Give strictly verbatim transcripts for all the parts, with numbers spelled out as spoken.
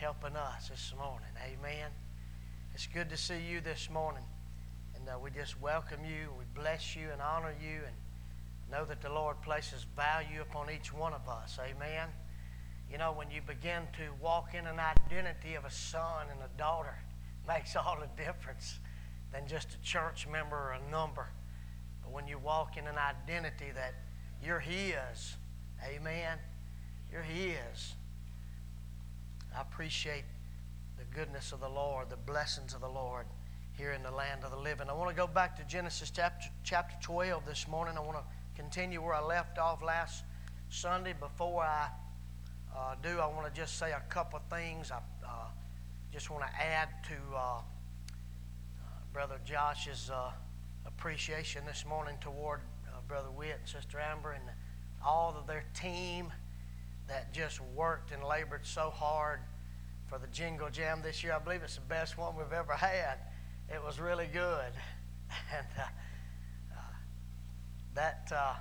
helping us this morning. Amen. It's good to see you this morning. And uh, we just welcome you. We bless you and honor you and know that the Lord places value upon each one of us. Amen. You know, when you begin to walk in an identity of a son and a daughter, it makes all the difference than just a church member or a number. But when you walk in an identity that you're His, amen, you're His. I appreciate the goodness of the Lord, the blessings of the Lord here in the land of the living. I want to go back to Genesis chapter, chapter twelve this morning. I want to continue where I left off last Sunday. Before I uh, do, I want to just say a couple of things. I uh, just want to add to uh, uh, Brother Josh's uh, appreciation this morning toward uh, Brother Witt and Sister Amber and all of their team that just worked and labored so hard for the Jingle Jam this year. I believe it's the best one we've ever had. It was really good. And uh, uh, that, uh,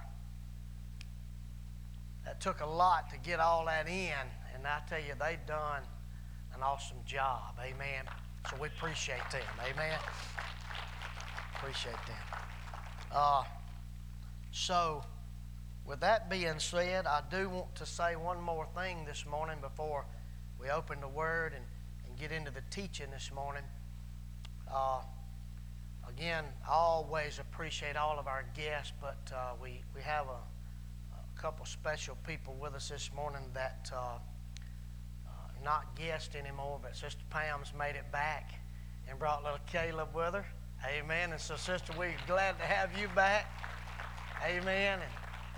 that took a lot to get all that in. And I tell you, they've done an awesome job. Amen. So we appreciate them. Amen. Appreciate them. Uh, so... With that being said, I do want to say one more thing this morning before we open the Word and, and get into the teaching this morning. Uh, again, I always appreciate all of our guests, but uh, we, we have a, a couple special people with us this morning that uh, uh, not guests anymore, but Sister Pam's made it back and brought little Caleb with her. Amen. And so, Sister, we're glad to have you back. Amen. And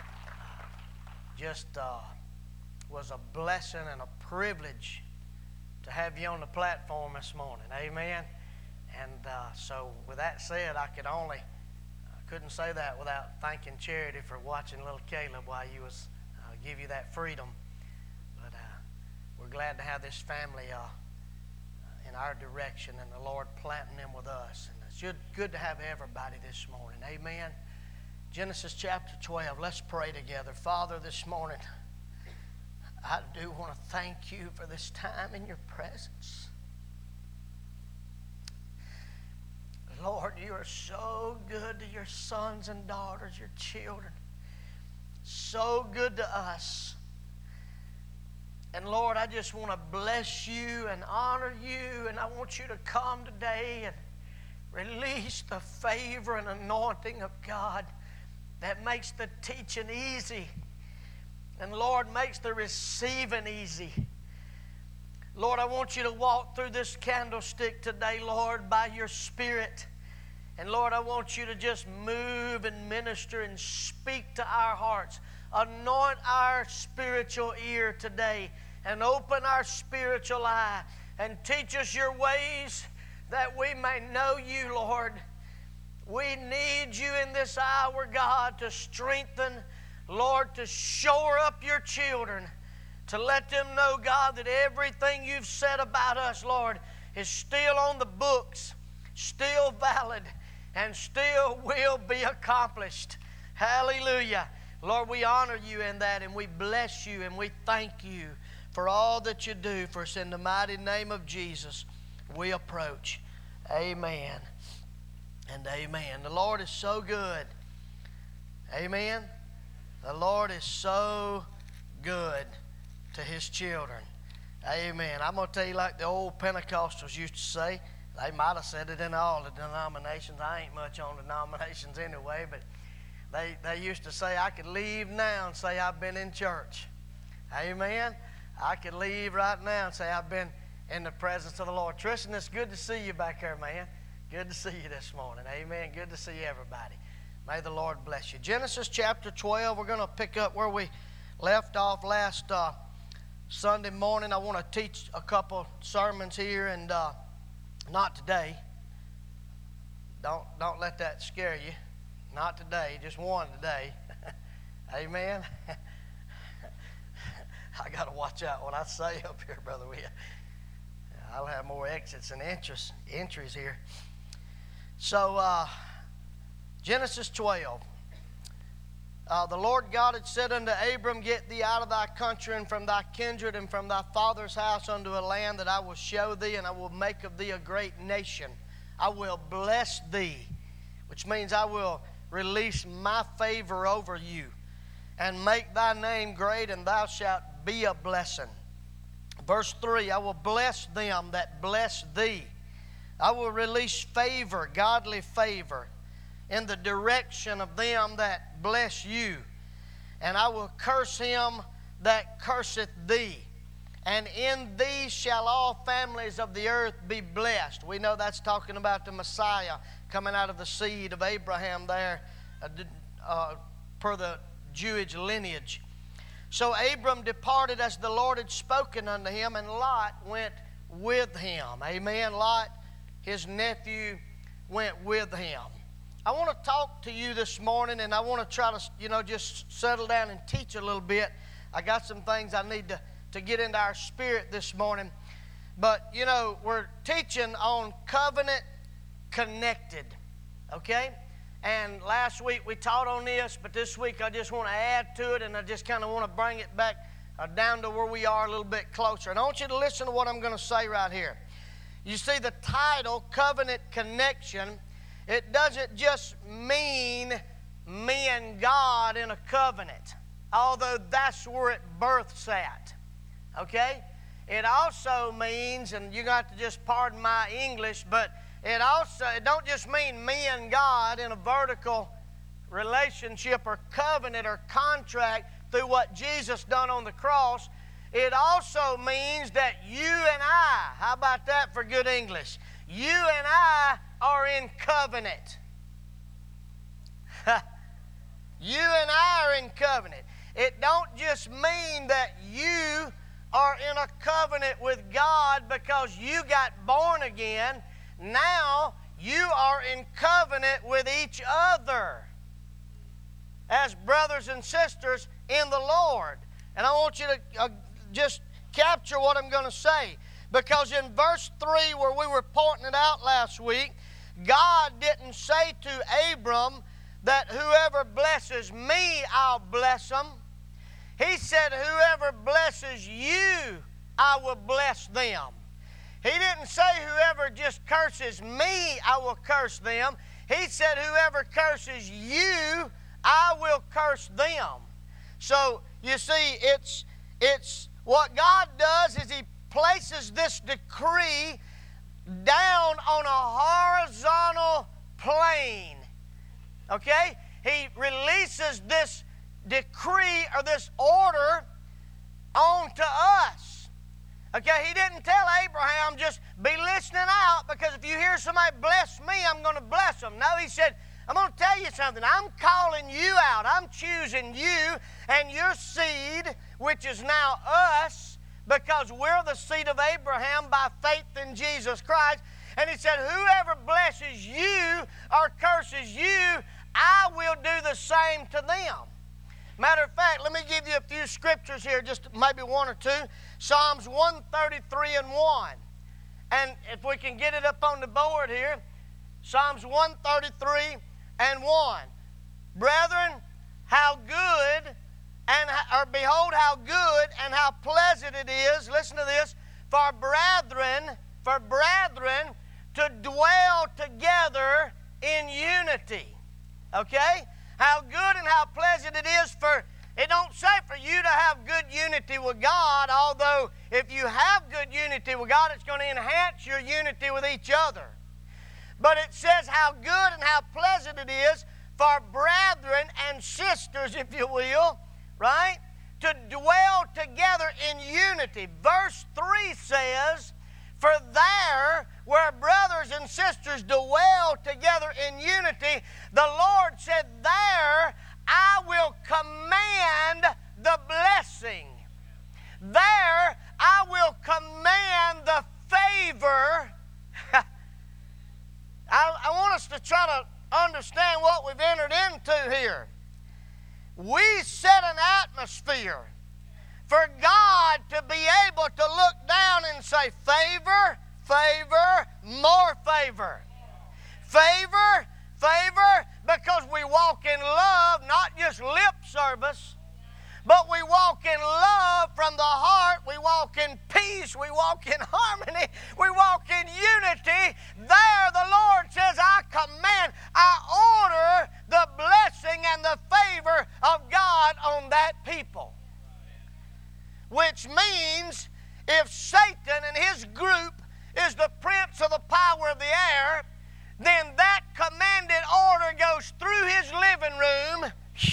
just uh, was a blessing and a privilege to have you on the platform this morning. Amen. And uh, so with that said, I could only, I couldn't say that without thanking Charity for watching little Caleb while you was, uh, give you that freedom. But uh, we're glad to have this family uh, in our direction and the Lord planting them with us. And it's good, good to have everybody this morning. Amen. Genesis chapter twelve, let's pray together. Father, this morning, I do want to thank you for this time in your presence. Lord, you are so good to your sons and daughters, your children. So good to us. And Lord, I just want to bless you and honor you, and I want you to come today and release the favor and anointing of God that makes the teaching easy. And Lord, makes the receiving easy. Lord, I want you to walk through this candlestick today, Lord, by your Spirit. And Lord, I want you to just move and minister and speak to our hearts. Anoint our spiritual ear today and open our spiritual eye and teach us your ways that we may know you, Lord. We need you in this hour, God, to strengthen, Lord, to shore up your children, to let them know, God, that everything you've said about us, Lord, is still on the books, still valid, and still will be accomplished. Hallelujah. Lord, we honor you in that, and we bless you, and we thank you for all that you do for us. In the mighty name of Jesus, we approach. Amen. And amen. The Lord is so good. Amen. The Lord is so good to His children. Amen. I'm going to tell you like the old Pentecostals used to say. They might have said it in all the denominations. I ain't much on denominations anyway, but they, they used to say, I could leave now and say I've been in church. Amen. I could leave right now and say I've been in the presence of the Lord. Tristan, it's good to see you back there, man. Good to see you this morning. Amen. Good to see everybody. May the Lord bless you. Genesis chapter twelve, we're going to pick up where we left off last uh, Sunday morning. I want to teach a couple sermons here, and uh, not today. Don't, don't let that scare you. Not today, just one today. Amen. I got to watch out what I say up here, Brother Will. I'll have more exits and entries, entries here. So, uh, Genesis twelve. Uh, the Lord God had said unto Abram, Get thee out of thy country and from thy kindred and from thy father's house unto a land that I will show thee, and I will make of thee a great nation. I will bless thee, which means I will release my favor over you, and make thy name great, and thou shalt be a blessing. Verse three, I will bless them that bless thee. I will release favor, godly favor, in the direction of them that bless you. And I will curse him that curseth thee. And in thee shall all families of the earth be blessed. We know that's talking about the Messiah coming out of the seed of Abraham there, uh, uh, per the Jewish lineage. So Abram departed as the Lord had spoken unto him, and Lot went with him. Amen. Lot, his nephew, went with him. I want to talk to you this morning, and I want to try to, you know, just settle down and teach a little bit. I got some things I need to, to get into our spirit this morning. But, you know, we're teaching on covenant connected, okay? And last week we taught on this, but this week I just want to add to it, and I just kind of want to bring it back uh, down to where we are a little bit closer. And I want you to listen to what I'm going to say right here. You see, the title, Covenant Connection, it doesn't just mean me and God in a covenant, although that's where it births at, okay? It also means, and you got to just pardon my English, but it also, it don't just mean me and God in a vertical relationship or covenant or contract through what Jesus done on the cross. It also means that you and I, how about that for good English? You and I are in covenant. You and I are in covenant. It don't just mean that you are in a covenant with God because you got born again. Now you are in covenant with each other as brothers and sisters in the Lord. And I want you to uh, just capture what I'm going to say. Because in verse three, where we were pointing it out last week, God didn't say to Abram that whoever blesses me, I'll bless them. He said, whoever blesses you, I will bless them. He didn't say whoever just curses me, I will curse them. He said whoever curses you, I will curse them. So, you see, it's, it's what God does is He places this decree down on a horizontal plane. Okay? He releases this decree or this order onto us. Okay? He didn't tell Abraham just be listening out, because if you hear somebody bless me, I'm going to bless them. No, He said, I'm going to tell you something. I'm calling you out. I'm choosing you and your seed, which is now us, because we're the seed of Abraham by faith in Jesus Christ. And He said, whoever blesses you or curses you, I will do the same to them. Matter of fact, let me give you a few scriptures here, just maybe one or two. Psalms one thirty-three and one. And if we can get it up on the board here, Psalms one thirty-three and one. Brethren, how good and or behold how good and how pleasant it is, listen to this, for brethren, for brethren to dwell together in unity. Okay? How good and how pleasant it is for, it don't say for you to have good unity with God, although if you have good unity with God, it's going to enhance your unity with each other. But it says how good and how pleasant it is for brethren and sisters, if you will, right, to dwell together in unity. Verse three says, for there, where brothers and sisters dwell together in unity, the Lord said, there I will command the blessing. There I will command the favor. I, I want us to try to understand what we've entered into here. We set an atmosphere for God to be able to look down and say, favor, favor, more favor. Favor, favor, because we walk in love, not just lip service, but we walk in love from the heart. We walk in peace. We walk in harmony. We walk in unity. There the Lord says, I command, I order the blessing and the favor of God on that people. Which means if Satan and his group is the prince of the power of the air, then that commanded order goes through his living room.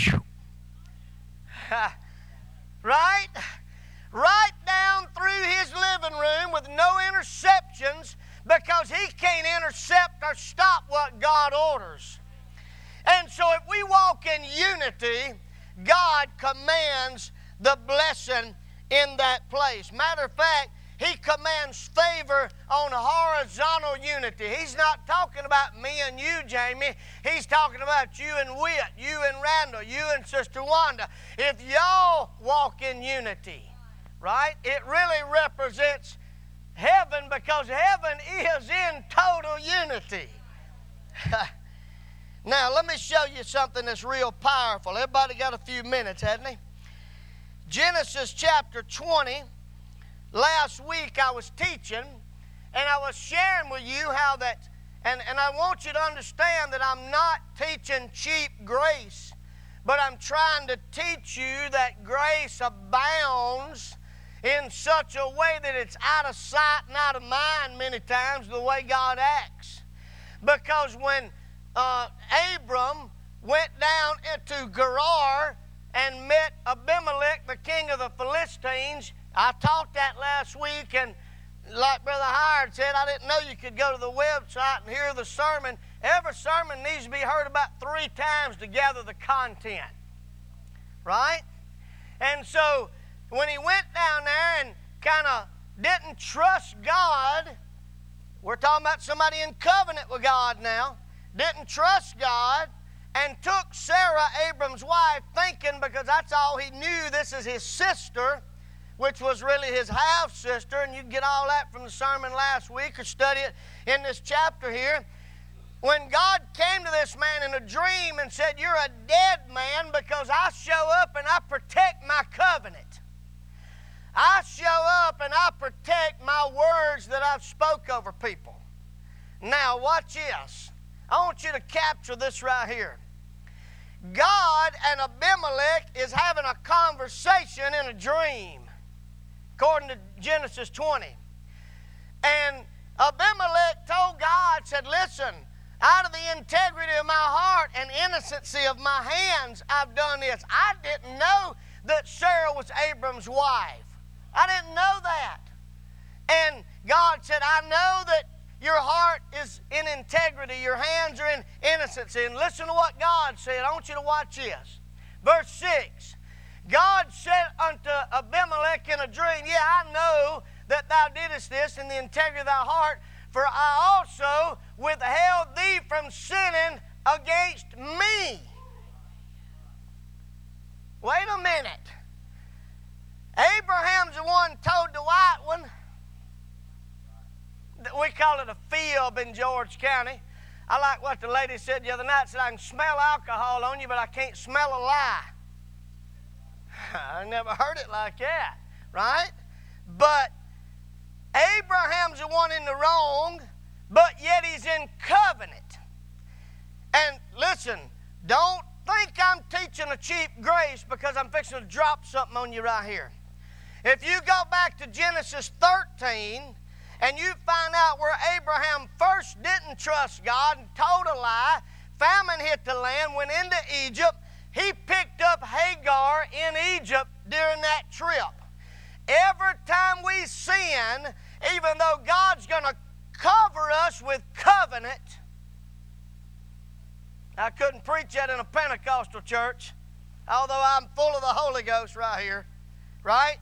Right? Right down through his living room with no interceptions, because he can't intercept or stop what God orders. And so if we walk in unity, God commands the blessing in that place. Matter of fact, he commands favor on horizontal unity. He's not talking about me and you, Jamie. He's talking about you and Whit, you and Randall, you and Sister Wanda. If y'all walk in unity, right, it really represents heaven, because heaven is in total unity. Now, let me show you something that's real powerful. Everybody got a few minutes, hasn't he? Genesis chapter twenty. Last week I was teaching, and I was sharing with you how that, and, and I want you to understand that I'm not teaching cheap grace, but I'm trying to teach you that grace abounds in such a way that it's out of sight and out of mind many times, the way God acts. Because when uh, Abram went down into Gerar and met Abimelech, the king of the Philistines, I taught that last week, and like Brother Howard said, I didn't know you could go to the website and hear the sermon. Every sermon needs to be heard about three times to gather the content, right? And so when he went down there and kind of didn't trust God, we're talking about somebody in covenant with God now, didn't trust God, and took Sarah, Abram's wife, thinking, because that's all he knew, this is his sister, which was really his half-sister, and you can get all that from the sermon last week or study it in this chapter here. When God came to this man in a dream and said, you're a dead man because I show up and I protect my covenant. I show up and I protect my words that I've spoke over people. Now watch this. I want you to capture this right here. God and Abimelech is having a conversation in a dream, according to Genesis twenty. And Abimelech told God, said, listen, out of the integrity of my heart and innocency of my hands, I've done this. I didn't know that Sarah was Abram's wife. I didn't know that. And God said, I know that your heart is in integrity. Your hands are in innocency. And listen to what God said. I want you to watch this. Verse six. God said unto Abimelech in a dream, yeah, I know that thou didst this in the integrity of thy heart, for I also withheld thee from sinning against me. Wait a minute. Abraham's the one told the white one. We call it a fib in George County. I like what the lady said the other night. Said, I can smell alcohol on you, but I can't smell a lie. I never heard it like that, right? But Abraham's the one in the wrong, but yet he's in covenant. And listen, don't think I'm teaching a cheap grace, because I'm fixing to drop something on you right here. If you go back to Genesis thirteen, and you find out where Abraham first didn't trust God and told a lie, famine hit the land, went into Egypt, he picked up Hagar in Egypt during that trip. Every time we sin, even though God's going to cover us with covenant, I couldn't preach that in a Pentecostal church, although I'm full of the Holy Ghost right here, right?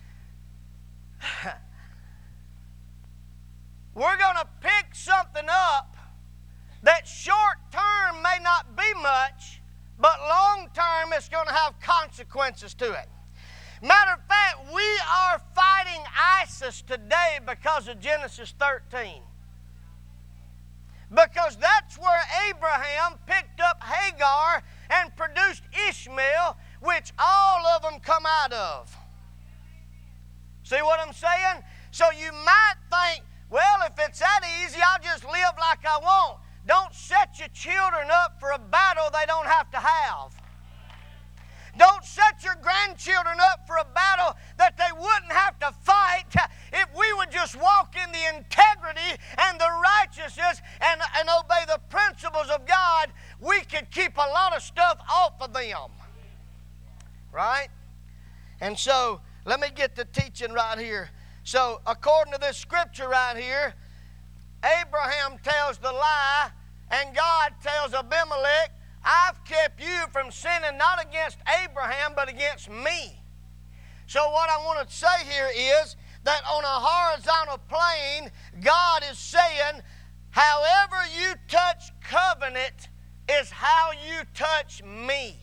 We're going to pick something up that short term may not be much, but long term it's going to have consequences to it. Matter of fact, we are fighting ISIS today because of Genesis thirteen. because that's where Abraham picked up Hagar and produced Ishmael, which all of them come out of. See what I'm saying? So you might think, well, if it's that easy, I'll just live like I want. Don't set your children up for a battle they don't have to have. Don't set your grandchildren up for a battle that they wouldn't have to fight if we would just walk in the integrity and the righteousness and, and obey the principles of God. We could keep a lot of stuff off of them. Right? And so, let me get the teaching right here. So, according to this scripture right here, Abraham tells the lie, and God tells Abimelech, I've kept you from sinning not against Abraham, but against me. So what I want to say here is that on a horizontal plane, God is saying, however you touch covenant is how you touch me.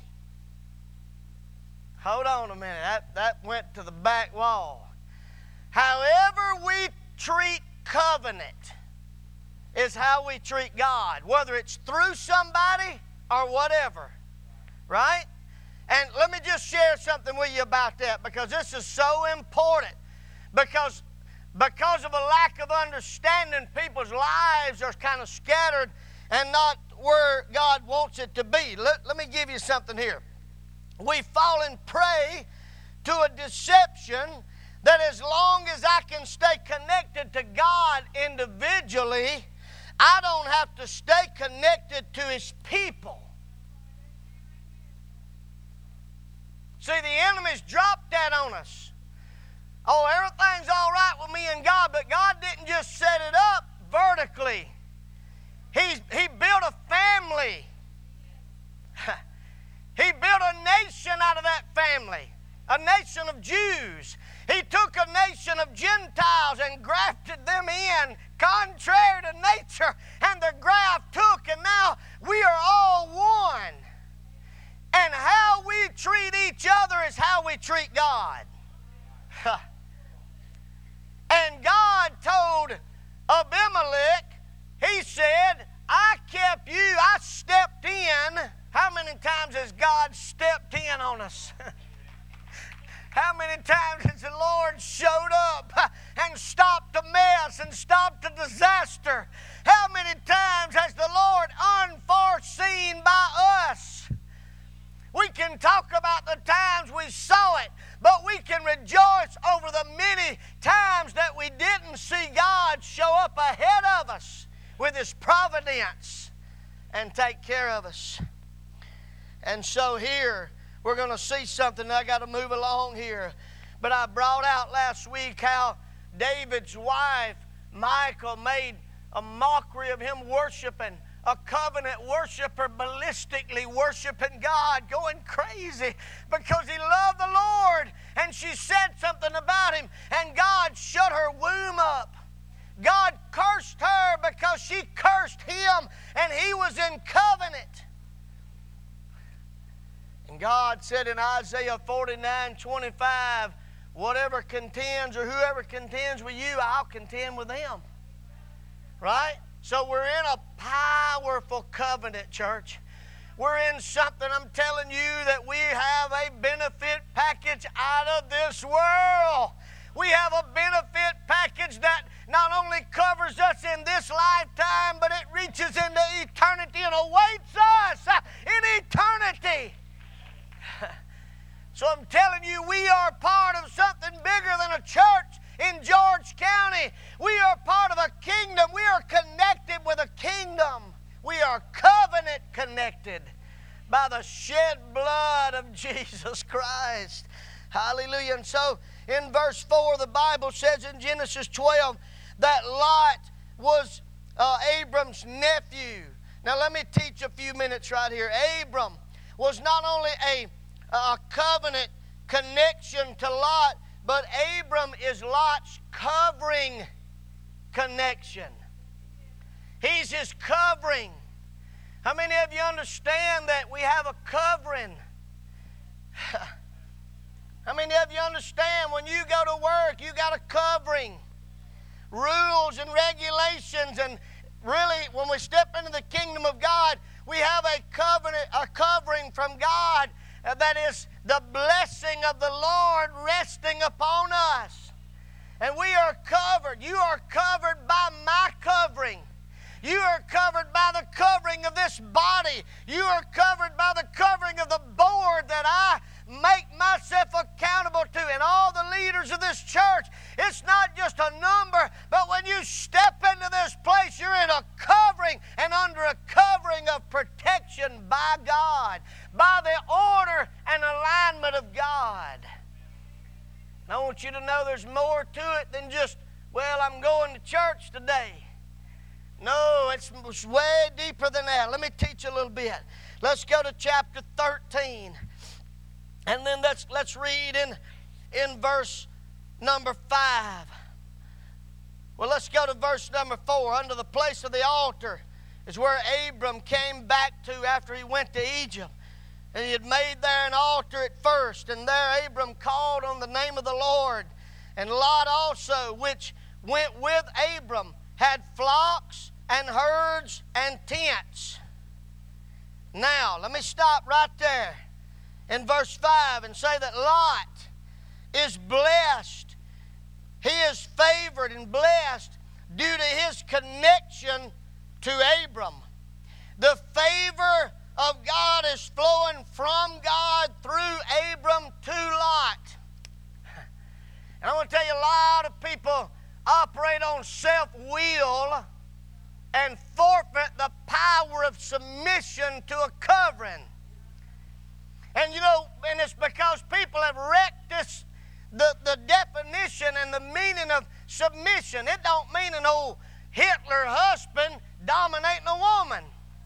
Hold on a minute. That, that went to the back wall. However we treat covenant is how we treat God, whether it's through somebody or whatever, right? And let me just share something with you about that, because this is so important. Because, because of a lack of understanding, people's lives are kind of scattered and not where God wants it to be. Let, let me give you something here. We've fallen prey to a deception that as long as I can stay connected to God individually, I don't have to stay connected to His people. See, the enemy's dropped that on us. Oh, everything's all right with me and God, but God didn't just set it up vertically. He's, he built a family. He built a nation out of that family, a nation of Jews. He took a nation of Gentiles and grafted them in, contrary to nature, and the graft took, and now we are all one. And how we treat each other is how we treat God. And God told Abimelech, He said, I kept you, I stepped in. How many times has God stepped in on us? How many times has the Lord showed up and stopped a mess and stopped a disaster? How many times has the Lord unforeseen by us? We can talk about the times we saw it, but we can rejoice over the many times that we didn't see God show up ahead of us with His providence and take care of us. And so here, we're going to see something. I got to move along here. But I brought out last week how David's wife, Michal, made a mockery of him worshiping, a covenant worshiper, ballistically worshiping God, going crazy because he loved the Lord. And she said something about him, and God shut her womb up. God cursed her because she cursed him, and he was in covenant. And God said in Isaiah forty-nine twenty-five, whatever contends or whoever contends with you, I'll contend with them. Right? So we're in a powerful covenant, church. We're in something, I'm telling you, that we have a benefit package out of this world. We have a benefit package that not only covers us in this lifetime, but it reaches into eternity and awaits us in eternity. So I'm telling you, we are part of something bigger than a church in George County. We are part of a kingdom. We are connected with a kingdom. We are covenant connected by the shed blood of Jesus Christ. Hallelujah. And so in verse four, the Bible says in Genesis twelve that Lot was uh, Abram's nephew. Now let me teach a few minutes right here. Abram was not only a, a covenant connection to Lot, but Abram is Lot's covering connection. He's his covering. How many of you understand that we have a covering? How many of you understand when you go to work, you got a covering? Rules and regulations and really, when we step into the kingdom of God, we have a covenant, a covering from God uh, that is the blessing of the Lord resting upon us. And we are covered. You are covered by my covering. You are covered by the covering of this body. You are covered by the covering of the board that I make myself accountable to, and all the leaders of this church. It's not just a number, but when you step into this place, you're in a covering and under a covering of protection by God, by the order and alignment of God. And I want you to know there's more to it than just, well, I'm going to church today. No, it's way deeper than that. Let me teach you a little bit. Let's go to chapter thirteen. And then let's, let's read in, in verse number five. Well, let's go to verse number four. Under the place of the altar is where Abram came back to after he went to Egypt. And he had made there an altar at first. And there Abram called on the name of the Lord. And Lot also, which went with Abram, had flocks and herds and tents. Now, let me stop right there in verse five and say that Lot is blessed. He is favored and blessed due to his connection to Abram. The favor of God is flowing from God through Abram to Lot. And I want to tell you, a lot of people operate on self-will and forfeit the power of submission to a covering. And you know, and it's because people have wrecked this, the, the definition and the meaning of submission. It don't mean an old Hitler husband dominating a woman.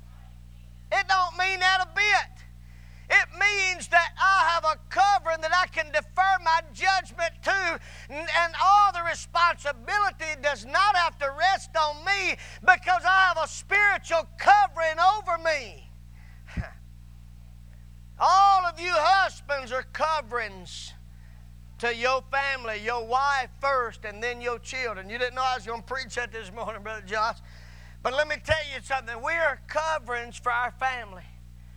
It don't mean that a bit. It means that I have a covering that I can defer my judgment to, and all the responsibility does not have to rest on me because I have a spiritual covering over me. All of you husbands are coverings to your family, your wife first, and then your children. You didn't know I was going to preach that this morning, Brother Josh. But let me tell you something. We are coverings for our family.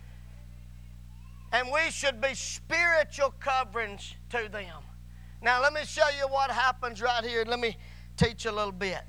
And we should be spiritual coverings to them. Now, let me show you what happens right here. Let me teach you a little bit.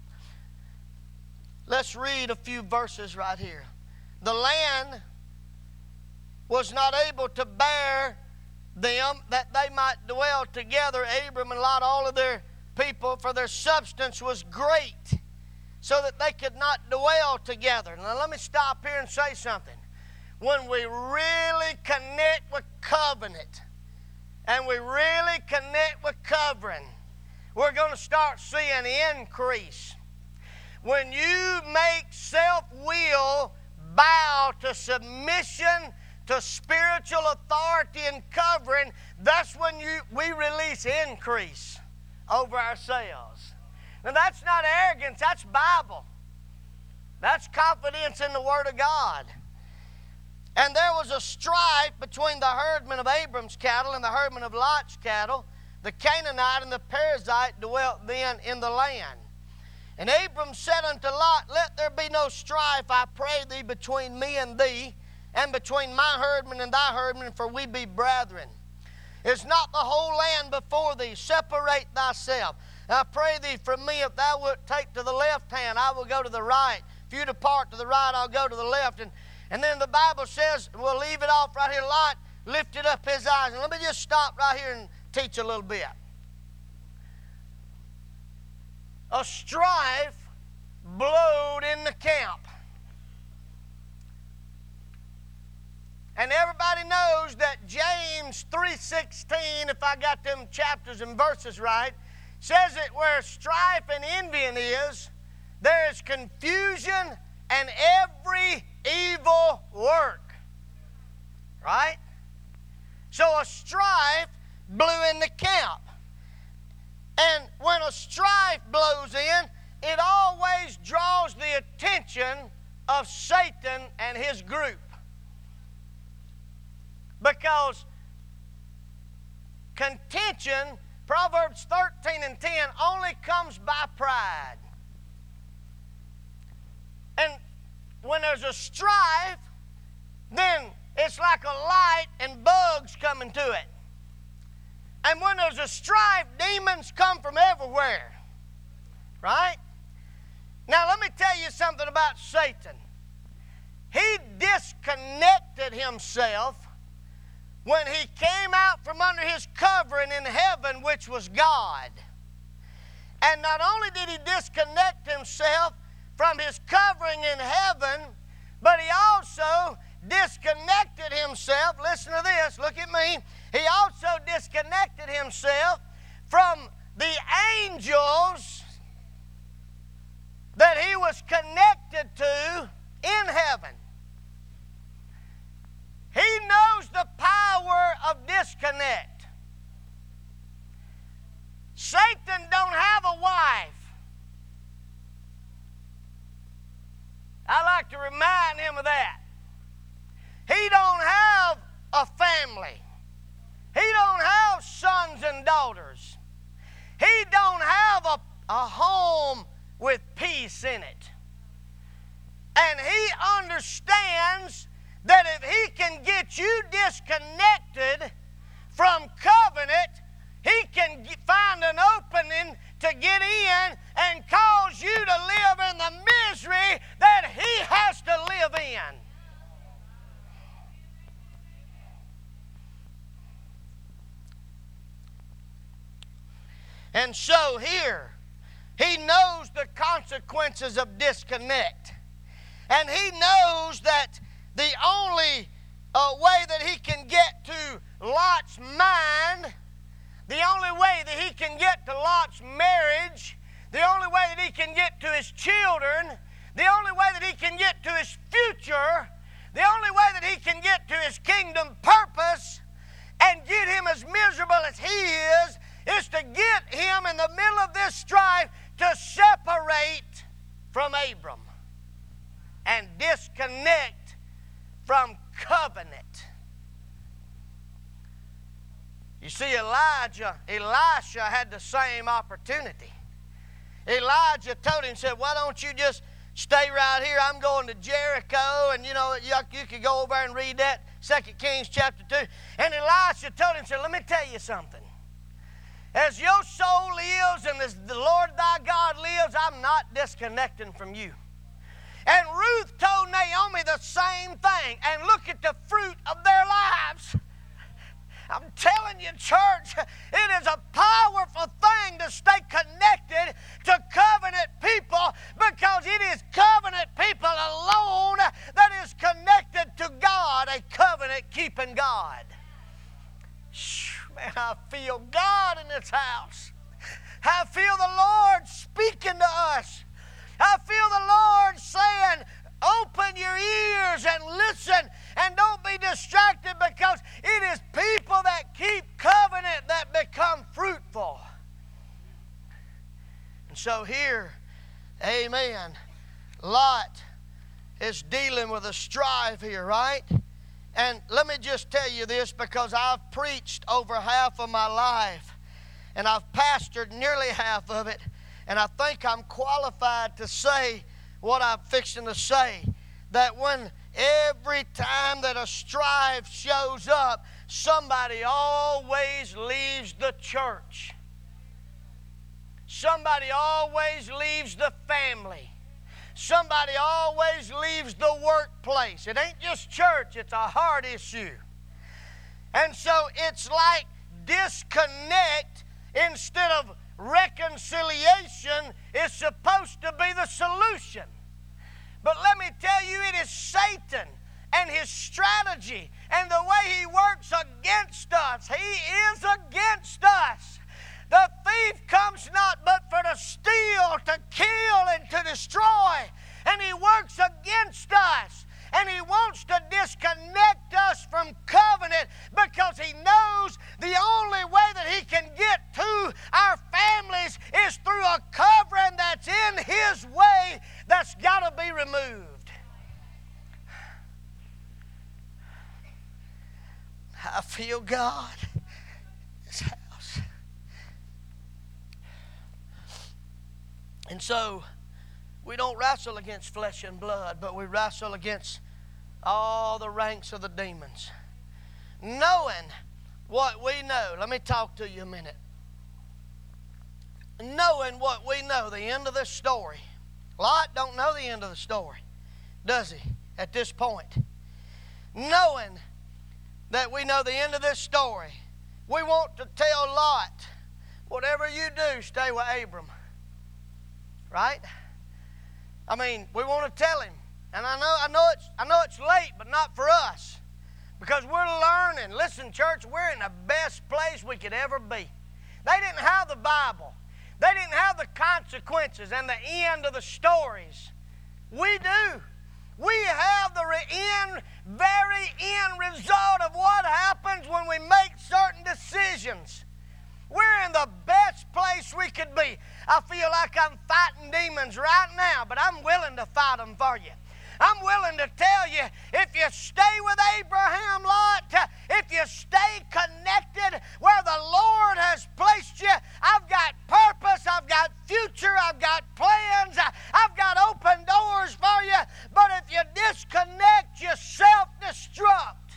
Let's read a few verses right here. The land was not able to bear them that they might dwell together, Abram and Lot, all of their people, for their substance was great, so that they could not dwell together. Now, let me stop here and say something. When we really connect with covenant and we really connect with covering, we're going to start seeing increase. When you make self-will bow to submission to spiritual authority and covering, that's when you we release increase over ourselves. Now, that's not arrogance, that's Bible. That's confidence in the Word of God. And there was a strife between the herdmen of Abram's cattle and the herdmen of Lot's cattle. The Canaanite and the Perizzite dwelt then in the land. And Abram said unto Lot, Let there be no strife, I pray thee, between me and thee, and between my herdmen and thy herdmen, for we be brethren. Is not the whole land before thee? Separate thyself. I pray thee from me, if thou wilt take to the left hand, I will go to the right. If you depart to the right, I'll go to the left. And And then the Bible says, we'll leave it off right here, Lot lifted up his eyes. And let me just stop right here and teach a little bit. A strife blowed in the camp. And everybody knows that James three sixteen, if I got them chapters and verses right, says that where strife and envying is, there is confusion and every evil work. Right? So a strife blew in the camp. And when a strife blows in, it always draws the attention of Satan and his group. Because contention, Proverbs thirteen and ten, only comes by pride. when there's a strife, then it's like a light and bugs coming to it. And when there's a strife, demons come from everywhere. Right? Now let me tell you something about Satan. He disconnected himself when he came out from under his covering in heaven, which was God. And not only did he disconnect himself from his covering in heaven, but he also disconnected himself, listen to this, look at me, he also disconnected himself from the angels that he was connected to in heaven. He knows the power of disconnect. Satan don't have a wife. I like to remind him of that. He don't have a family. He don't have sons and daughters. He don't have a, a home with peace in it. And he understands that if he can get you disconnected from covenant, he can find an opening to get in and cause you to live in the misery that he has to live in. And so here, he knows the consequences of disconnect. And he knows that the only uh, way that he can get to Lot's mind, the only way that he can get to Lot's marriage, the only way that he can get to his children, the only way that he can get to his future, the only way that he can get to his kingdom purpose and get him as miserable as he is, is to get him in the middle of this strife to separate from Abram and disconnect from covenant. You see, Elijah, Elisha had the same opportunity. Elijah told him, said, why don't you just stay right here? I'm going to Jericho, and you know, you, you could go over and read that, Second Kings chapter two. And Elisha told him, said, let me tell you something. As your soul lives and as the Lord thy God lives, I'm not disconnecting from you. And Ruth told Naomi the same thing. And look at the fruit of their lives. I'm telling you, church, it is a powerful thing to stay connected to covenant people, because it is covenant people alone that is connected to God, a covenant-keeping God. Man, I feel God in this house. I feel the Lord speaking to us. I feel the Lord saying, open your ears and listen, and don't be distracted, because it is people that keep covenant that become fruitful. And so here, amen, Lot is dealing with a strife here, right? And let me just tell you this, because I've preached over half of my life, and I've pastored nearly half of it, and I think I'm qualified to say what I'm fixing to say, that when every time that a strife shows up, somebody always leaves the church. Somebody always leaves the family. Somebody always leaves the workplace. It ain't just church, it's a heart issue. And so it's like disconnect instead of reconciliation is supposed to be the solution. But let me tell you, it is Satan and his strategy and the way he works against us. He is against us. The thief comes not but for to steal, to kill, and to destroy. And he works against us. And he wants to disconnect us from covenant, because he knows the only way that he can get to our families is through a covering that's in his way that's got to be removed. I feel God in this house. And so We don't wrestle against flesh and blood, but we wrestle against all the ranks of the demons. Knowing what we know. Let me talk to you a minute. Knowing what we know, the end of this story. Lot don't know the end of the story, does he, at this point? Knowing that we know the end of this story, we want to tell Lot, whatever you do, stay with Abram. Right? I mean, we want to tell him. And I know, I know it's, I know it's late, but not for us. Because we're learning. Listen, church, we're in the best place we could ever be. They didn't have the Bible. They didn't have the consequences and the end of the stories. We do. We have the end, very end result of what happens when we make certain decisions. We're in the best place we could be. I feel like I'm fighting demons right now, but I'm willing to fight them for you. I'm willing to tell you, if you stay with Abraham, Lot, if you stay connected where the Lord has placed you, I've got purpose, I've got future, I've got plans, I've got open doors for you. But if you disconnect, you self-destruct.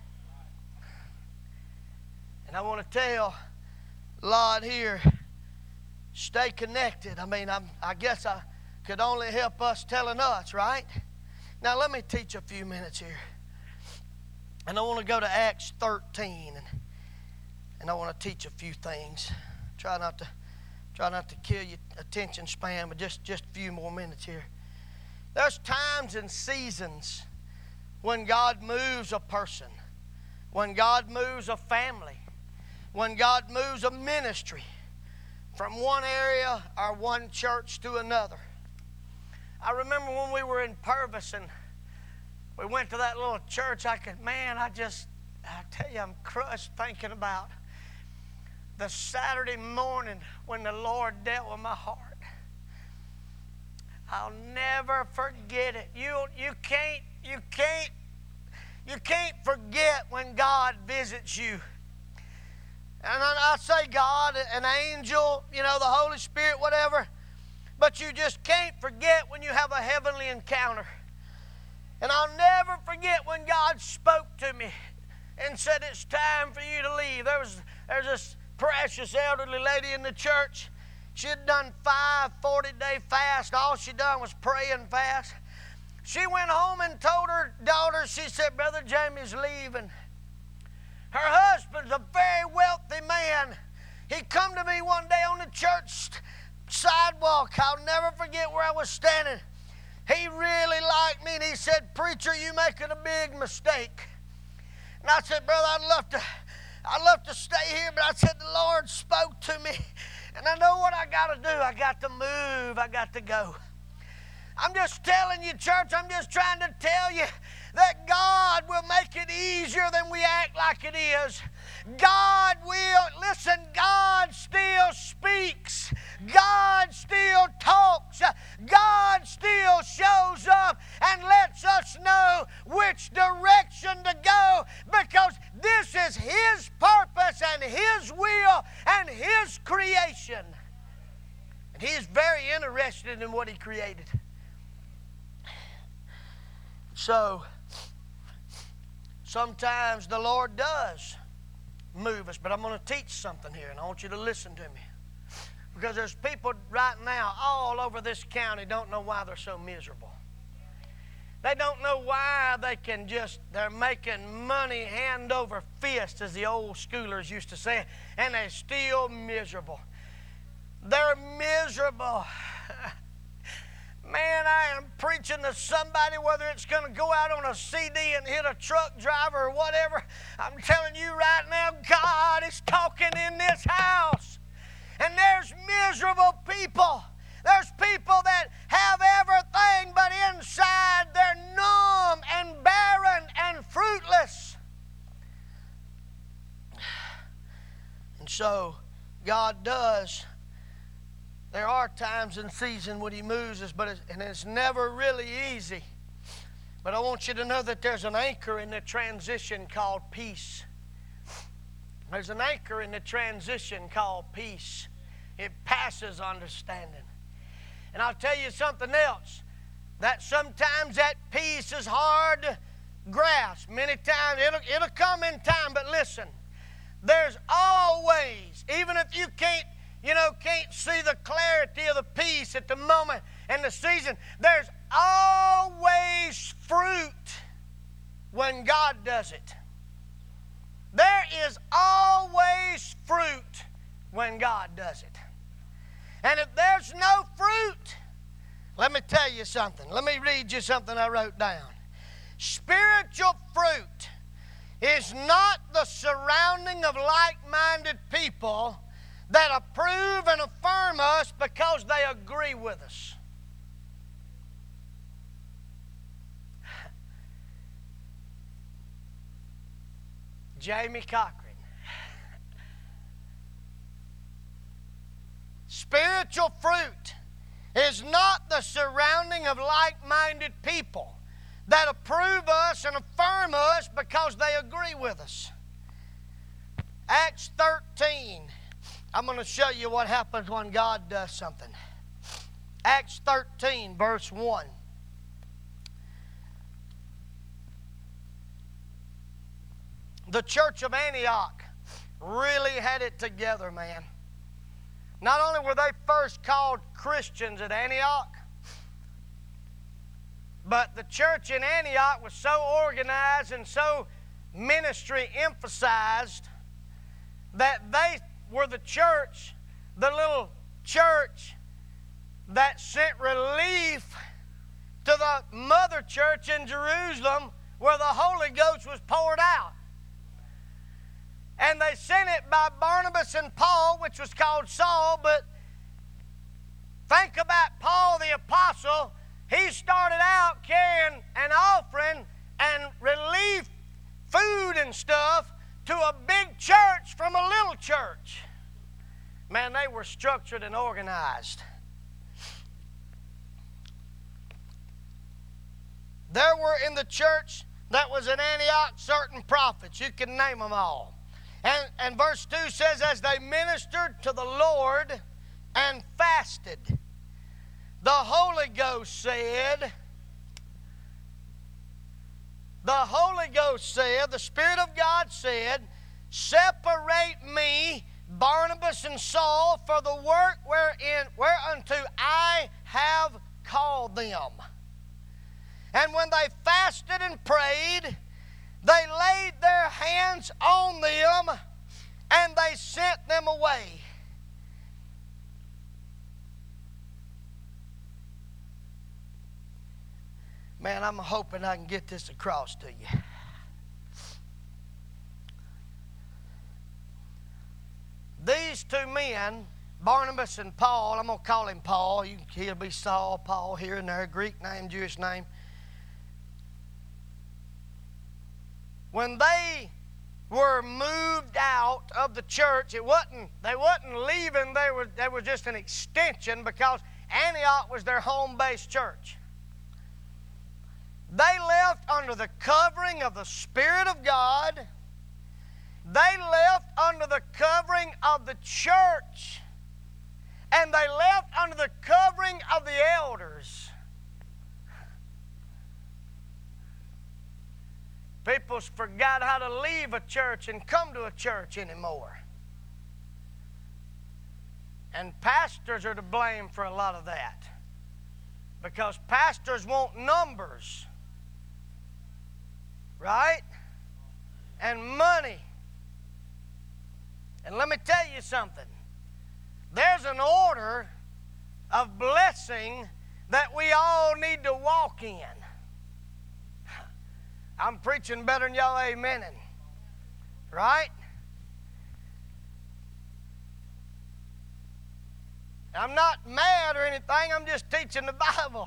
And I want to tell Lot here, stay connected. I mean, I'm, I guess I could only help us telling us, right? Now, let me teach a few minutes here. And I want to go to Acts thirteen. And, and I want to teach a few things. Try not to try not to kill your attention span, but just, just a few more minutes here. There's times and seasons when God moves a person, when God moves a family, when God moves a ministry from one area or one church to another. I remember when we were in Purvis and we went to that little church, I could, man, I just, I tell you, I'm crushed thinking about the Saturday morning when the Lord dealt with my heart. I'll never forget it. You, you can't, you can't, you can't forget when God visits you. And I, I say God, an angel, you know, the Holy Spirit, whatever. But you just can't forget when you have a heavenly encounter. And I'll never forget when God spoke to me and said, it's time for you to leave. There was there's this precious elderly lady in the church. She had done five forty-day fasts. All she done was pray and fast. She went home and told her daughter, she said, Brother Jamie's leaving. Her husband's a very wealthy man. He come to me one day on the church sidewalk. I'll never forget where I was standing. He really liked me, and he said, Preacher, you making a big mistake. And I said, Brother, I'd love to, I'd love to stay here, but I said, the Lord spoke to me, and I know what I got to do. I got to move. I got to go. I'm just telling you, church, I'm just trying to tell you that God will make it easier than we act like it is. God will, listen, God still speaks. God still talks. God still shows up and lets us know which direction to go, because this is His purpose and His will and His creation. And He is very interested in what He created. So, sometimes the Lord does move us, but I'm going to teach something here, and I want you to listen to me. Because there's people right now all over this county don't know why they're so miserable. They don't know why they can just, they're making money hand over fist, as the old schoolers used to say, and they're still miserable. They're miserable. Man, I am preaching to somebody, whether it's going to go out on a C D and hit a truck driver or whatever. I'm telling you right now, God is talking in this house. And there's miserable people. There's people that have everything, but inside they're numb and barren and fruitless. And so, God does. There are times and seasons when He moves us, but it's, and it's never really easy. But I want you to know that there's an anchor in the transition called peace. There's an anchor in the transition called peace. It passes understanding. And I'll tell you something else, that sometimes that peace is hard to grasp. Many times, it'll, it'll come in time, but listen, there's always, even if you can't, you know, can't see the clarity of the peace at the moment and the season, there's always fruit when God does it. There is always fruit when God does it. And if there's no fruit, let me tell you something. Let me read you something I wrote down. Spiritual fruit is not the surrounding of like-minded people that approve and affirm us because they agree with us. Jamie Cochran. Spiritual fruit is not the surrounding of like-minded people that approve us and affirm us because they agree with us. Acts thirteen. I'm going to show you what happens when God does something. Acts thirteen, verse one. The church of Antioch really had it together, man. Not only were they first called Christians at Antioch, but the church in Antioch was so organized and so ministry emphasized that they were the church, the little church that sent relief to the mother church in Jerusalem where the Holy Ghost was poured out. And they sent it by Barnabas and Paul, which was called Saul. But think about Paul the apostle. He started out carrying an offering and relief, food and stuff, to a big church from a little church. Man, they were structured and organized. There were in the church that was in Antioch certain prophets. You can name them all. And, and verse two says, as they ministered to the Lord and fasted, the Holy Ghost said, the Holy Ghost said, the Spirit of God said, separate me, Barnabas and Saul, for the work wherein, whereunto I have called them. And when they fasted and prayed, they laid their hands on them and they sent them away. Man, I'm hoping I can get this across to you. These two men, Barnabas and Paul, I'm going to call him Paul. You, he'll be Saul, Paul here and there, Greek name, Jewish name. When they were moved out of the church, it wasn't, they wasn't leaving, they were, they were just an extension because Antioch was their home-based church. They left under the covering of the Spirit of God. They left under the covering of the church. And they left under the covering of the elders. People's forgot how to leave a church and come to a church anymore. And pastors are to blame for a lot of that. Because pastors want numbers. Right? And money. And let me tell you something. There's an order of blessing that we all need to walk in. I'm preaching better than y'all amening. Right? I'm not mad or anything. I'm just teaching the Bible.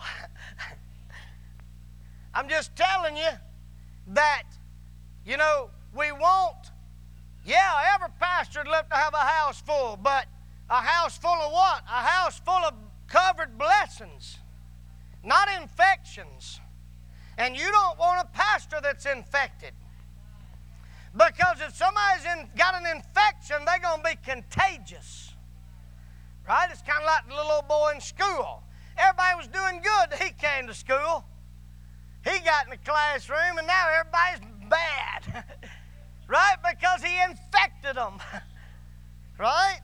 I'm just telling you that, you know, we want, yeah, every pastor would love to have a house full, but a house full of what? A house full of covered blessings, not infections. And you don't want a pastor that's infected. Because if somebody's in, got an infection, they're going to be contagious. Right? It's kind of like the little old boy in school. everybody was doing good. He came to school. He got in the classroom, and now everybody's bad. Right? Because he infected them. Right?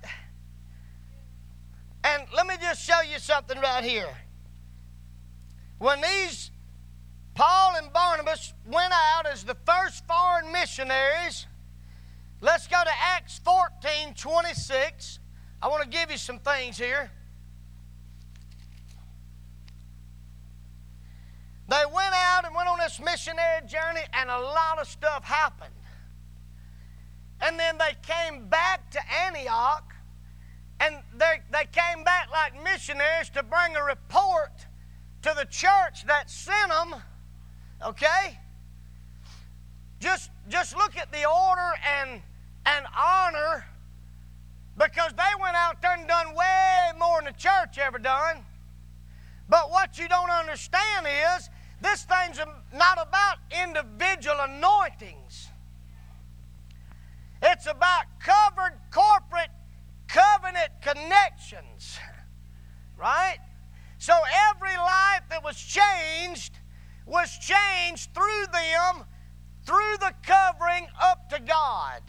And let me just show you something right here. When these Paul and Barnabas went out as the first foreign missionaries, let's go to Acts fourteen twenty-six. I want to give you some things here. They went out and went on this missionary journey, and a lot of stuff happened. And then they came back to Antioch, and they, they came back like missionaries to bring a report to the church that sent them. Okay? Just, just look at the order and, and honor, because they went out there and done way more than the church ever done. But what you don't understand is this thing's not about individual anointings. It's about covered corporate covenant connections. Right? So every life that was changed was changed through them, through the covering up to God.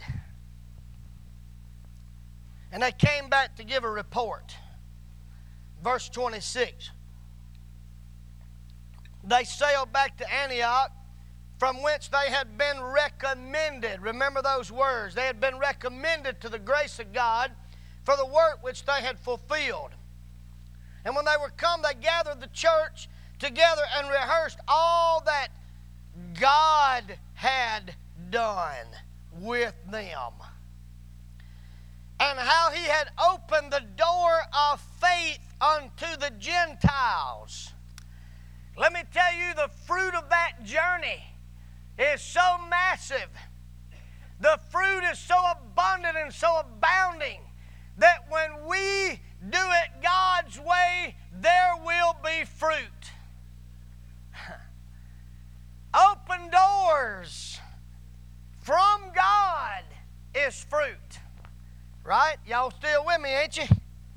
And they came back to give a report. Verse twenty-six. They sailed back to Antioch, from whence they had been recommended. Remember those words. They had been recommended to the grace of God for the work which they had fulfilled. And when they were come, they gathered the church together and rehearsed all that God had done with them, and how He had opened the door of faith unto the Gentiles. Let me tell you, the fruit of that journey is so massive. The fruit is so abundant and so abounding that when we do it God's way, there will be fruit. Open doors from God is fruit. Right? Y'all still with me, ain't you?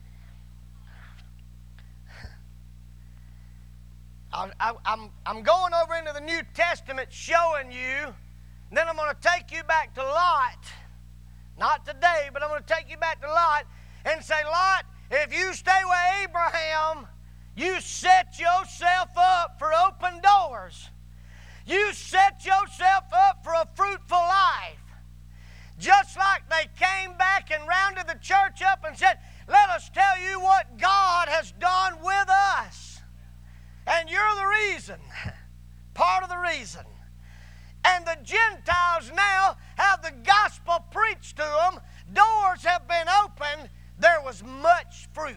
I, I, I'm, I'm going over into the New Testament showing you, and then I'm going to take you back to Lot. Not today, but I'm going to take you back to Lot and say, Lot, if you stay with Abraham, you set yourself up for open doors. You set yourself up for a fruitful life. Just like they came back and rounded the church up and said, let us tell you what God has done with us. And you're the reason, part of the reason. And the Gentiles now have the gospel preached to them. Doors have been opened. There was much fruit.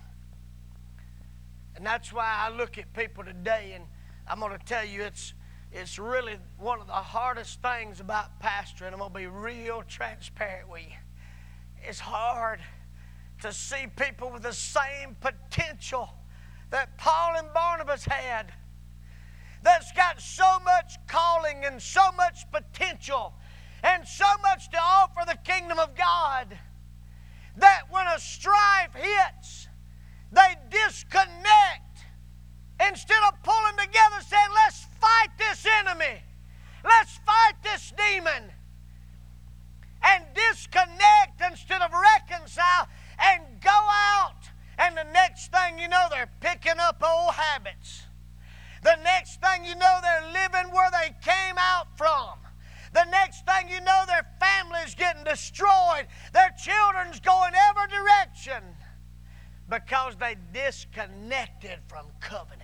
And that's why I look at people today, and I'm going to tell you it's it's really one of the hardest things about pastoring. I'm going to be real transparent with you. It's hard to see people with the same potential that Paul and Barnabas had, that's got so much calling and so much potential and so much to offer the kingdom of God, that when a strife hits, they disconnect instead of pulling together saying, let's fight this enemy, let's fight this demon, and disconnect instead of reconcile and go out. And the next thing you know, they're picking up old habits. The next thing you know, they're living where they came out from. The next thing you know, their family's getting destroyed. Their children's going every direction because they disconnected from covenant.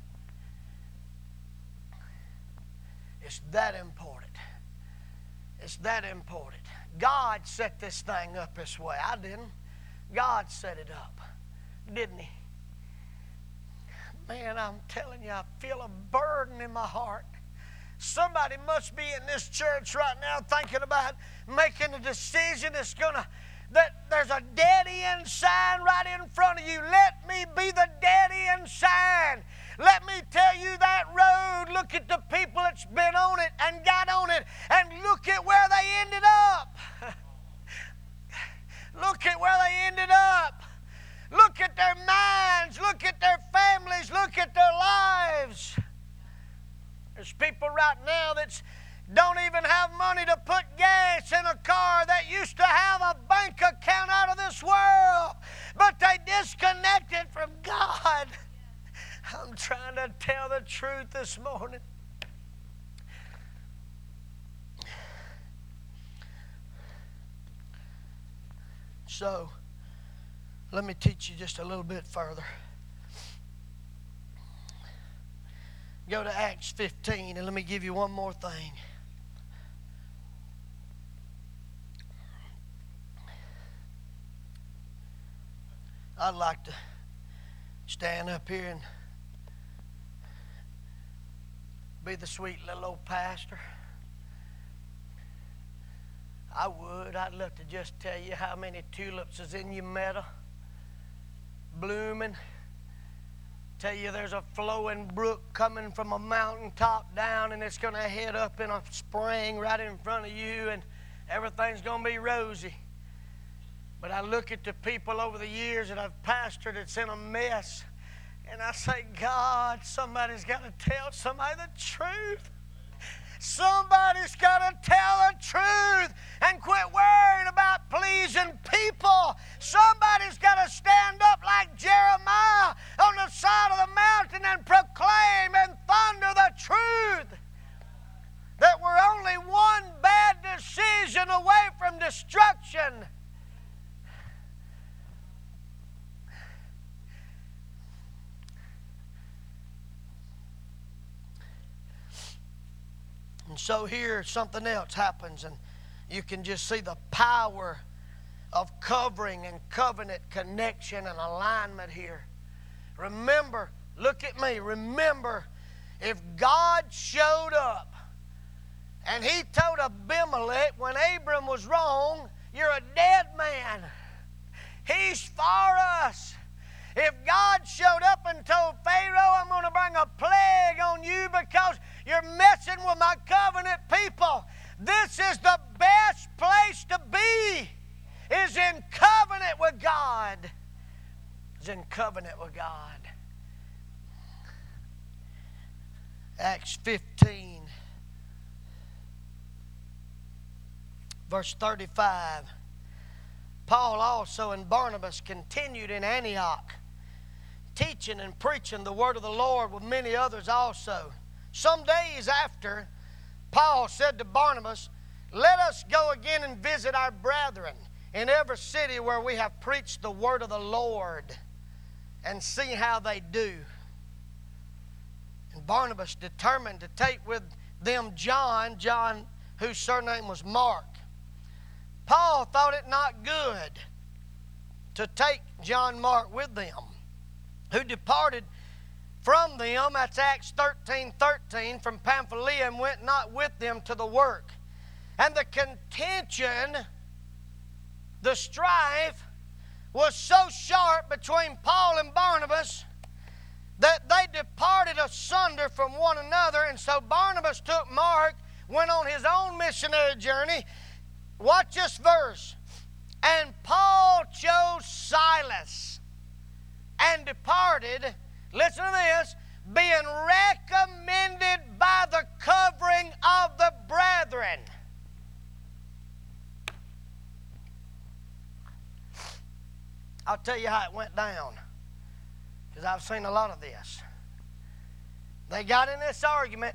It's that important. It's that important. God set this thing up this way. I didn't. God set it up. Didn't He? Man, I'm telling you, I feel a burden in my heart. Somebody must be in this church right now thinking about making a decision that's going to, that there's a dead end sign right in front of you. Let me be the dead end sign. Let me tell you that road. Look at the people that's been on it and got on it, and look at where they ended up. Look at where they ended up. Look Look at their minds. Look at their families. Look at their lives. There's people right now that don't even have money to put gas in a car that used to have a bank account out of this world, but they disconnected from God. I'm trying to tell the truth this morning. So, let me teach you just a little bit further. Go to Acts fifteen and let me give you one more thing. I'd like to stand up here and be the sweet little old pastor. I would. I'd love to just tell you how many tulips is in your meadow, blooming. Tell you there's a flowing brook coming from a mountaintop down, and it's going to head up in a spring right in front of you, and everything's going to be rosy. But I look at the people over the years that I've pastored that's in a mess, and I say, God, somebody's got to tell somebody the truth. Somebody's got to tell the truth and quit worrying about pleasing people. Somebody's got to stand up like Jeremiah on the side of the mountain and proclaim and thunder the truth. That we're only one bad decision away from destruction. And so here something else happens, and you can just see the power of covering and covenant connection and alignment here. Remember, look at me, remember, if God showed up and he told Abimelech when Abram was wrong, you're a dead man, he's for us. If God showed up and told Pharaoh, I'm going to bring a plague on you because you're messing with my covenant people, this is the best place to be, is in covenant with God. Is in covenant with God. Acts fifteen, verse thirty-five. Paul also and Barnabas continued in Antioch, teaching and preaching the word of the Lord with many others also. Some days after, Paul said to Barnabas, let us go again and visit our brethren in every city where we have preached the word of the Lord, and see how they do. And Barnabas determined to take with them John, John whose surname was Mark. Paul thought it not good to take John Mark with them, who departed from them, that's Acts thirteen thirteen, from Pamphylia, and went not with them to the work. And the contention, the strife, was so sharp between Paul and Barnabas that they departed asunder from one another. And so Barnabas took Mark, went on his own missionary journey. Watch this verse. And Paul chose Silas and departed, listen to this, being recommended by the covering of the brethren. I'll tell you how it went down, because I've seen a lot of this. They got in this argument.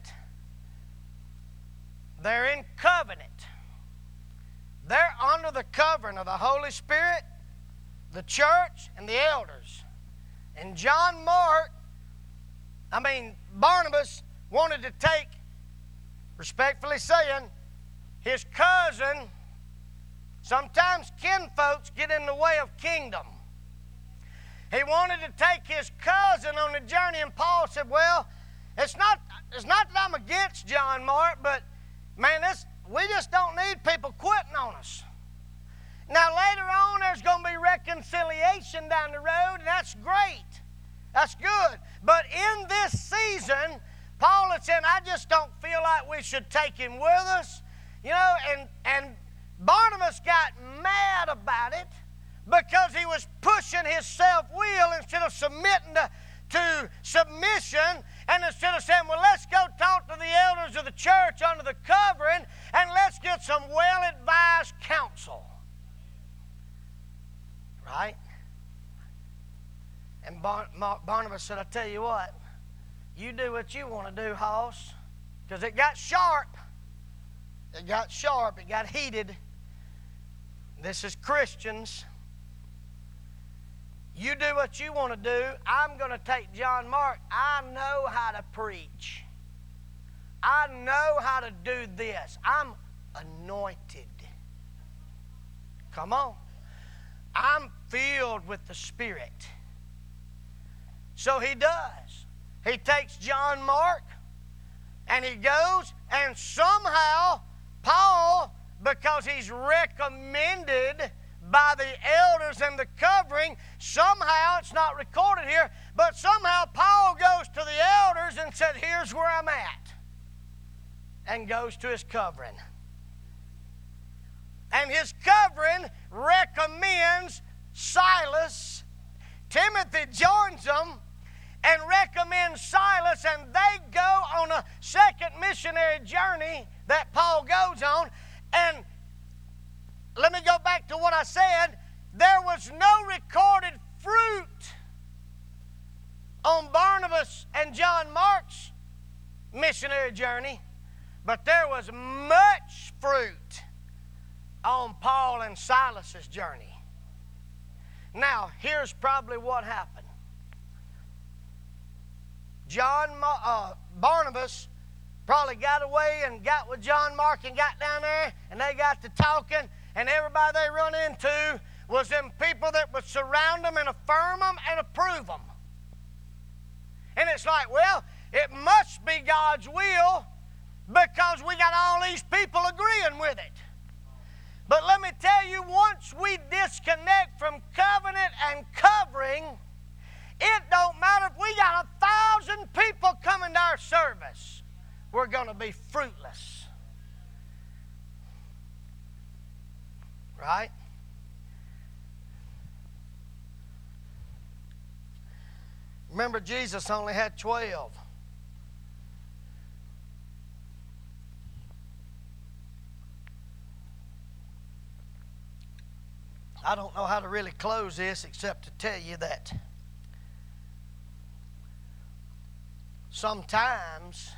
They're in covenant. They're under the covering of the Holy Spirit, the church, and the elders. And John Mark, I mean, Barnabas wanted to take, respectfully saying, his cousin. Sometimes kinfolks get in the way of kingdom. He wanted to take his cousin on the journey, and Paul said, well, it's not, it's not that I'm against John Mark, but, man, this, we just don't need people quitting on us. Now, later on, there's going to be reconciliation down the road, and that's great. That's good. But in this season, Paul is saying, I just don't feel like we should take him with us. You know, and, and Barnabas got mad about it. because he was pushing his self-will instead of submitting to, to submission, and instead of saying, well, let's go talk to the elders of the church under the covering and let's get some well-advised counsel. Right? And Bar- Bar- Barnabas said, I tell you what, you do what you want to do, Hoss, because it got sharp. It got sharp. It got heated. This is Christians. You do what you want to do. I'm going to take John Mark. I know how to preach. I know how to do this. I'm anointed. Come on. I'm filled with the Spirit. So he does. He takes John Mark and he goes, and somehow Paul, because he's recommended by the elders and the covering, somehow, it's not recorded here, but somehow Paul goes to the elders and said, here's where I'm at, and goes to his covering. And his covering recommends Silas. Timothy joins them and recommends Silas, and they go on a second missionary journey that Paul goes on. And let me go back to what I said. There was no recorded fruit on Barnabas and John Mark's missionary journey, but there was much fruit on Paul and Silas's journey. Now, here's probably what happened. John uh, Barnabas probably got away and got with John Mark and got down there, and they got to talking, and everybody they run into was them people that would surround them and affirm them and approve them. And it's like, well, it must be God's will because we got all these people agreeing with it. But let me tell you, once we disconnect from covenant and covering, it don't matter if we got a thousand people coming to our service. We're going to be fruitless. Right? Remember, Jesus only had twelve. I don't know how to really close this except to tell you that sometimes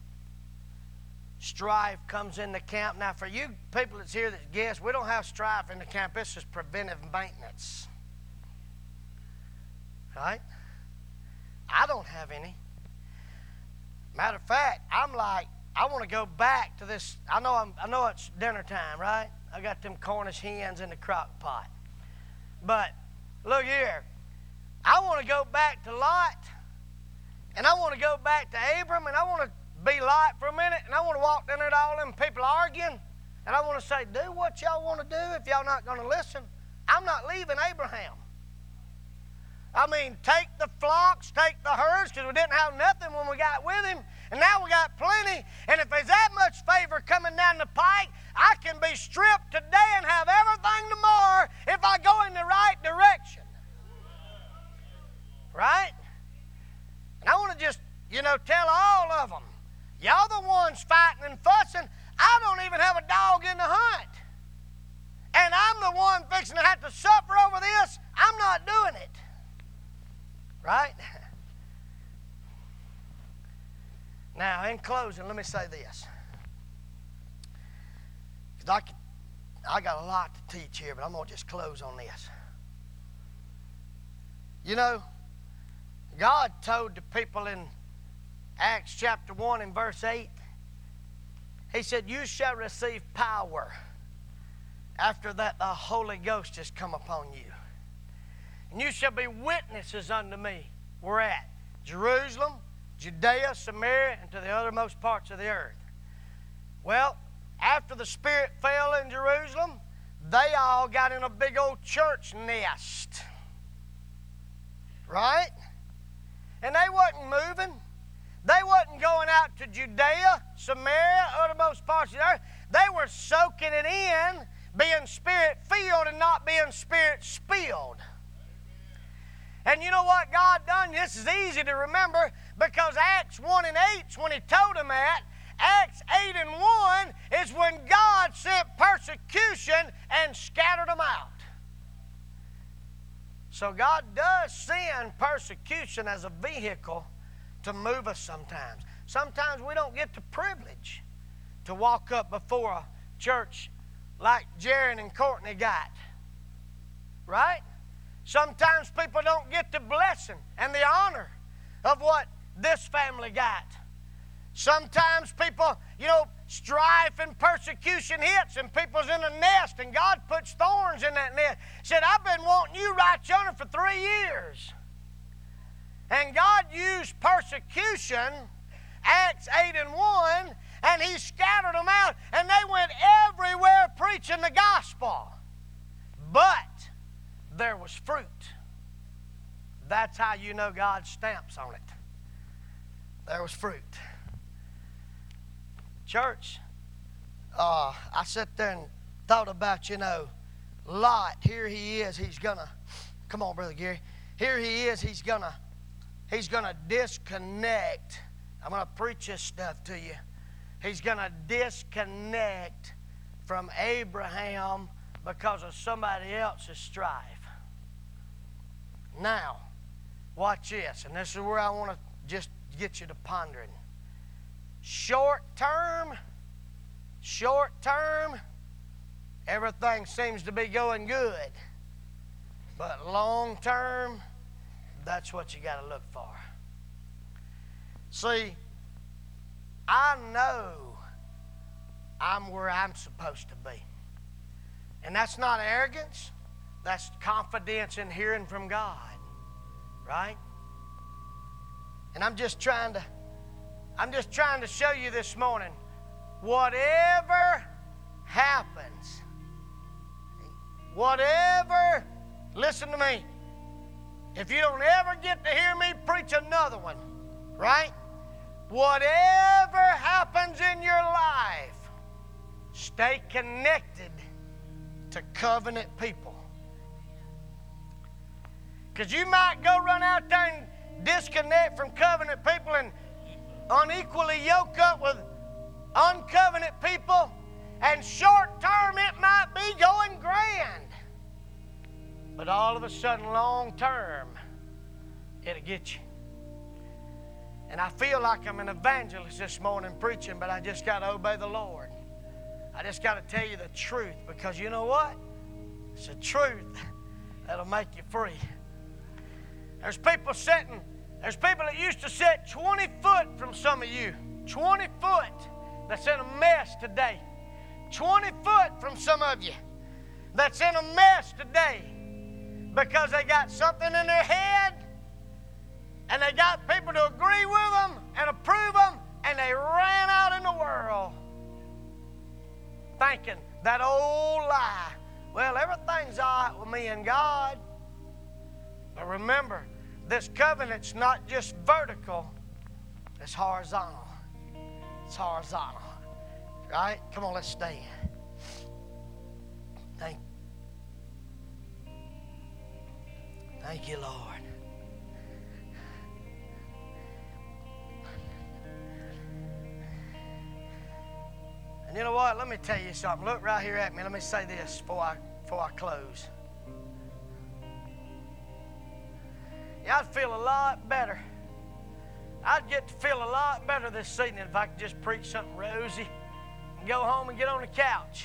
strife comes in the camp. Now, for you people that's here that guess, we don't have strife in the camp. It's just preventive maintenance. Right? I don't have any. Matter of fact, I'm like, I want to go back to this. I know I'm, I know it's dinner time, right? I got them Cornish hens in the crock pot. But look here. I want to go back to Lot, and I want to go back to Abram, and I want to be Lot for a minute, and I want to walk down there to all them people arguing, and I want to say, do what y'all want to do if y'all not going to listen. I'm not leaving Abraham. I mean, take the flocks, take the herds, because we didn't have nothing when we got with him, and now we got plenty. And if there's that much favor coming down the pike, I can be stripped today and have everything tomorrow if I go in the right direction. Right? And I want to just, you know, tell all of them, y'all the ones fighting and fussing. I don't even have a dog in the hunt. And I'm the one fixing to have to suffer over this. I'm not doing it. Right? Now, in closing, let me say this. Because I, could, I got a lot to teach here, but I'm going to just close on this. You know, God told the people in Acts chapter one and verse eight, He said, you shall receive power. After that, the Holy Ghost has come upon you. And you shall be witnesses unto me. We're at Jerusalem, Judea, Samaria, and to the uttermost parts of the earth. Well, after the Spirit fell in Jerusalem, they all got in a big old church nest. Right? And they wasn't moving. They wasn't going out to Judea, Samaria, uttermost parts of the earth. They were soaking it in being Spirit-filled and not being Spirit-spilled. And you know what God done? This is easy to remember because Acts one and eight is when He told them that. Acts eight and one is when God sent persecution and scattered them out. So God does send persecution as a vehicle to move us sometimes. Sometimes we don't get the privilege to walk up before a church like Jaron and Courtney got. Right? Sometimes people don't get the blessing and the honor of what this family got. Sometimes people, you know, strife and persecution hits and people's in a nest and God puts thorns in that nest. Said, I've been wanting you right yonder for three years. And God used persecution, Acts eight and one, and He scattered them out and they went everywhere preaching the gospel. But there was fruit. That's how you know God's stamps on it. There was fruit. Church, uh, I sat there and thought about, you know, Lot. Here he is. He's gonna, come on, Brother Gary. Here he is. He's gonna, he's gonna disconnect. I'm gonna preach this stuff to you. He's gonna disconnect from Abraham because of somebody else's strife. Now, watch this, and this is where I want to just get you to pondering. Short term, short term, everything seems to be going good. But long term, that's what you got to look for. See, I know I'm where I'm supposed to be. And that's not arrogance. That's confidence in hearing from God. Right? And I'm just trying to I'm just trying to show you this morning, whatever happens, whatever, listen to me, if you don't ever get to hear me preach another one, right? Whatever happens in your life, stay connected to covenant people. Because you might go run out there and disconnect from covenant people and unequally yoke up with uncovenant people, and short term it might be going grand. But all of a sudden, long term, it'll get you. And I feel like I'm an evangelist this morning preaching, but I just got to obey the Lord. I just got to tell you the truth, because you know what? It's the truth that'll make you free. There's people sitting, there's people that used to sit twenty foot from some of you, twenty foot, that's in a mess today. twenty foot from some of you that's in a mess today because they got something in their head and they got people to agree with them and approve them, and they ran out in the world thinking that old lie, well, everything's all right with me and God. But remember, this covenant's not just vertical, it's horizontal. It's horizontal. Right? Come on, let's stand. Thank, thank you, Lord. And you know what? Let me tell you something. Look right here at me. Let me say this before I, before I close. Yeah, I'd feel a lot better. I'd get to feel a lot better this evening if I could just preach something rosy and go home and get on the couch.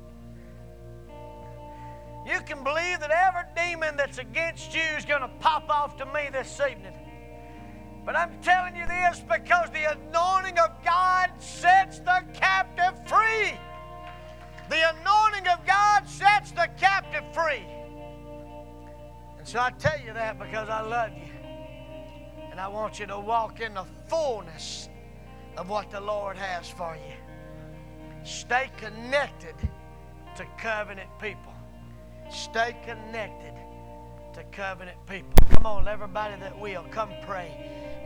You can believe that every demon that's against you is going to pop off to me this evening. But I'm telling you this because the anointing of God sets the captive free. The anointing of God sets the captive free. And so I tell you that because I love you. And I want you to walk in the fullness of what the Lord has for you. Stay connected to covenant people. Stay connected to covenant people. Come on, everybody that will, come pray.